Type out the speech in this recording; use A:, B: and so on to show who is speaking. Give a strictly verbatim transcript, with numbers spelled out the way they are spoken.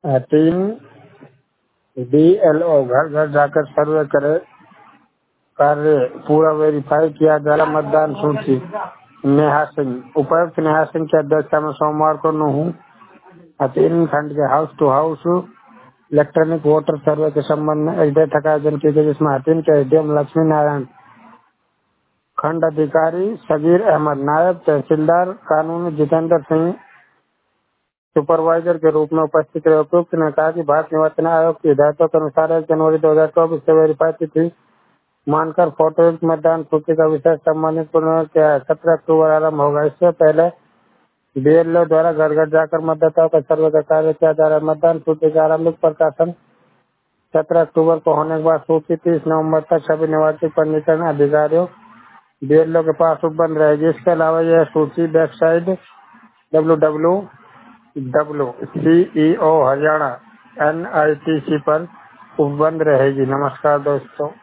A: अ, तीन D L O घर घर जाकर सर्वे करे कार्य पूरा वेरीफाई किया गया। मतदान सूची नेहा सिंह उपायुक्त नेहा सिंह की अध्यक्षता में सोमवार को नूहू तीन खंड के house to house electronic voter survey के संबंध में एक बैठक आयोजन की गई, जिसमें हतीन के एसडीएम लक्ष्मी नारायण, खंड अधिकारी सबीर अहमद, नायब तहसीलदार कानूनी जितेंद्र सिंह सुपरवाइजर के रूप में उपस्थित रहे। उपयुक्त ने कहा कि भारत निर्वाचन आयोग की हिदायतों के अनुसार एक जनवरी दो हजार चौबीस से वेरीफाई तिथि मानकर फोटोयुक्त मतदान सूची का विषय संबंधित पुनः क्या सत्रह अक्टूबर आरम्भ होगा। इससे पहले बीएलओ द्वारा घर घर जाकर मतदाताओं का सर्वे का कार्य किया जा रहा है। मतदान सूची का आरंभिक प्रकाशन सत्रह अक्टूबर को होने के बाद सूची तीस नवंबर तक सभी निर्वाचित पंजीकरण अधिकारियों बीएलओ के पास उपलब्ध रहेगी। इसके अलावा यह सूची website W W W CEO Haryana N I T C पर उपलब्ध रहेगी। नमस्कार दोस्तों।